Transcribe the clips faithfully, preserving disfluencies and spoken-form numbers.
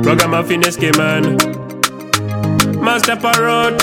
Ragamuffin escape man, Master Parrot.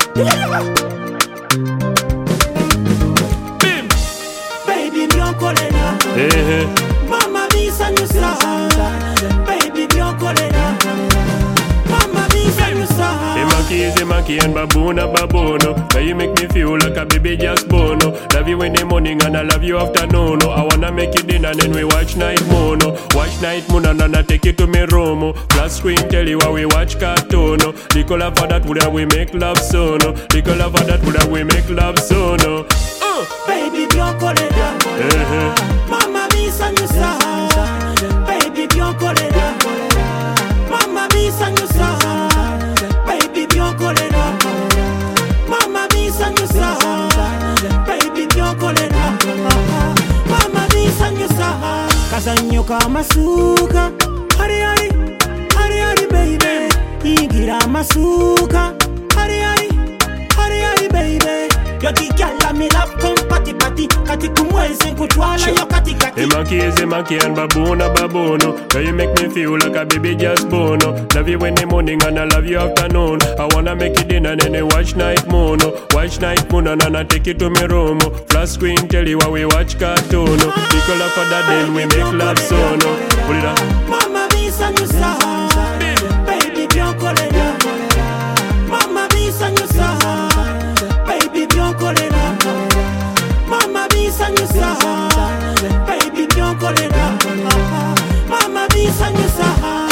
Bim. Baby biokolera, Eh mama bisanyusa. Baby biokolera, mama bisanyusa. Monkey is a monkey and baboon a baboon. Now you make me feel like a baby just born. Love you in the morning and I love you afternoon. I wanna make you dinner and then we watch night moon. Watch night moon and then I take you to me room. Flat screen tell you how we watch cartoon. Little love for that would have we make love soon. Little love for that would have we make love soon. Uh. Baby biokolera, mama bisanyusa. Baby biokolera, mama bisanyusa. Baby biokolera, mama bisanyusa. Baby biokolera, mama bisanyusa. Kazanyoka amasuka, hari hari, hari hari baby. Ingira amasuka, hari hari, hari hari baby. Yoti gyal me love come party party, kati kumweze kutwala yo kati kati. A monkey is a monkey and baboon a baboon. Now you make me feel like a baby just born. Love you in the morning and I love you afternoon. I wanna make you dinner and then I watch night moon. Watch night moon and then I take you to me room. Flat screen tell you how we watch cartoon. Little love for that then we make love soon. Put it on. Mama bisanyusa, baby biokolera. Mama bisanyusa, baby biokolera. Mama bisanyusa, baby biokolera. Mama bisanyusa,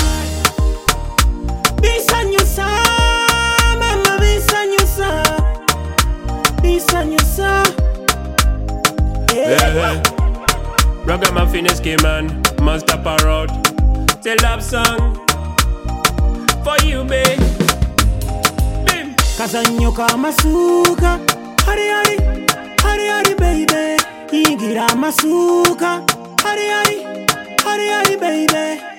bisanyusa. Mama bisanyusa, bisanyusa. Yeah. Ragamuffin escape man, Master Parrot. It's a love song for you, babe. Bim. Kazanyoka amasuka, hari hari, hari hari baby. Ingira amasuka, hari hari, hari hari baby.